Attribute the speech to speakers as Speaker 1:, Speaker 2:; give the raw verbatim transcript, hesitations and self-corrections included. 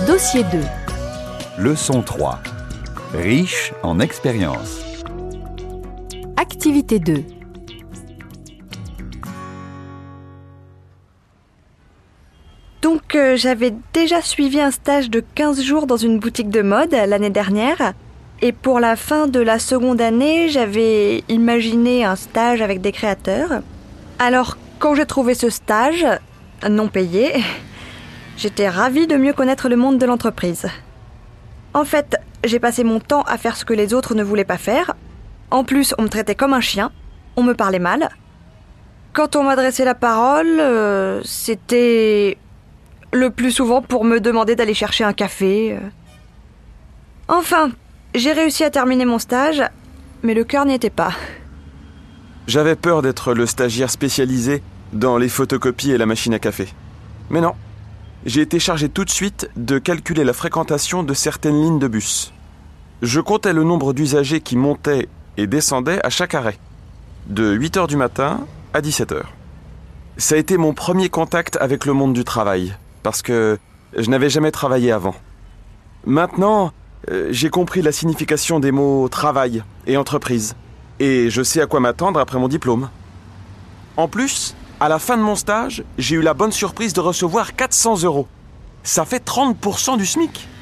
Speaker 1: Dossier deux.
Speaker 2: Leçon trois. Riche en expérience.
Speaker 1: Activité deux.
Speaker 3: Donc euh, j'avais déjà suivi un stage de quinze jours dans une boutique de mode l'année dernière. Et pour la fin de la seconde année, j'avais imaginé un stage avec des créateurs. Alors, quand j'ai trouvé ce stage, non payé, j'étais ravie de mieux connaître le monde de l'entreprise. En fait, j'ai passé mon temps à faire ce que les autres ne voulaient pas faire. En plus, on me traitait comme un chien, on me parlait mal. Quand on m'adressait la parole, euh, c'était le plus souvent pour me demander d'aller chercher un café. Enfin, j'ai réussi à terminer mon stage, mais le cœur n'y était pas.
Speaker 4: J'avais peur d'être le stagiaire spécialisé dans les photocopies et la machine à café. Mais non, j'ai été chargé tout de suite de calculer la fréquentation de certaines lignes de bus. Je comptais le nombre d'usagers qui montaient et descendaient à chaque arrêt, de huit heures du matin à dix-sept heures. Ça a été mon premier contact avec le monde du travail, parce que je n'avais jamais travaillé avant. Maintenant, euh, j'ai compris la signification des mots « travail » et « entreprise ». Et je sais à quoi m'attendre après mon diplôme. En plus, à la fin de mon stage, j'ai eu la bonne surprise de recevoir quatre cents euros. Ça fait trente pour cent du SMIC.